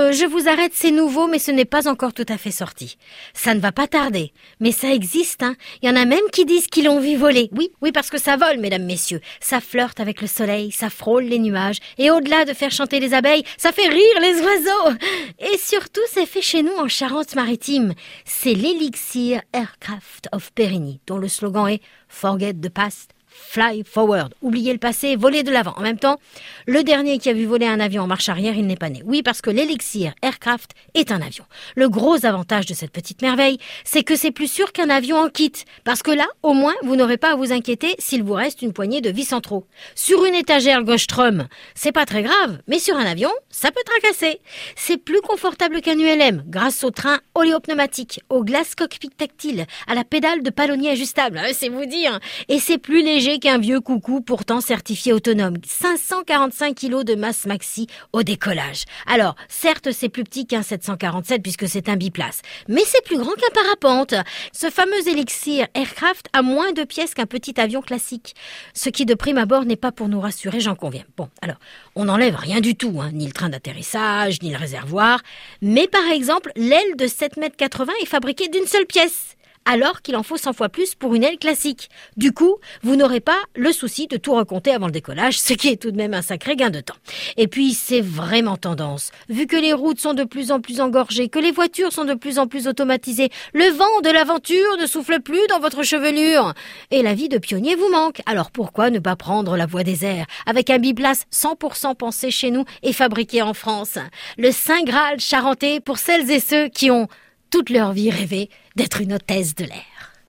je vous arrête, c'est nouveau, mais ce n'est pas encore tout à fait sorti. Ça ne va pas tarder, mais ça existe, hein. Il y en a même qui disent qu'ils l'ont vu voler. Oui, parce que ça vole, mesdames, messieurs. Ça flirte avec le soleil, ça frôle les nuages, et au-delà de faire chanter les abeilles, ça fait rire les oiseaux. Et surtout, c'est fait chez nous en Charente-Maritime. C'est l'Elixir Aircraft of Périgny, dont le slogan est « Forget the past ». Fly forward, oubliez le passé, voler de l'avant. En même temps, le dernier qui a vu voler un avion en marche arrière, il n'est pas né. Oui, parce que l'Elixir Aircraft est un avion. Le gros avantage de cette petite merveille, c'est que c'est plus sûr qu'un avion en kit. Parce que là, au moins, vous n'aurez pas à vous inquiéter s'il vous reste une poignée de vis en trop. Sur une étagère Gostrom, c'est pas très grave, mais sur un avion, ça peut tracasser. C'est plus confortable qu'un ULM, grâce au train oléopneumatique, au glace cockpit tactile, à la pédale de palonnier ajustable, c'est vous dire. Et c'est plus léger qu'un vieux coucou pourtant certifié autonome. 545 kg de masse maxi au décollage. Alors, certes, c'est plus petit qu'un 747 puisque c'est un biplace, mais c'est plus grand qu'un parapente. Ce fameux Elixir Aircraft a moins de pièces qu'un petit avion classique. Ce qui de prime abord n'est pas pour nous rassurer, j'en conviens. Bon, alors, on n'enlève rien du tout, ni le train d'atterrissage, ni le réservoir, mais par exemple, l'aile de 7,80 m est fabriquée d'une seule pièce, alors qu'il en faut 100 fois plus pour une aile classique. Du coup, vous n'aurez pas le souci de tout recompter avant le décollage, ce qui est tout de même un sacré gain de temps. Et puis, c'est vraiment tendance. Vu que les routes sont de plus en plus engorgées, que les voitures sont de plus en plus automatisées, le vent de l'aventure ne souffle plus dans votre chevelure. Et la vie de pionnier vous manque. Alors pourquoi ne pas prendre la voie des airs, avec un biplace 100% pensé chez nous et fabriqué en France? Le Saint Graal charentais pour celles et ceux qui ont toute leur vie rêvé d'être une hôtesse de l'air.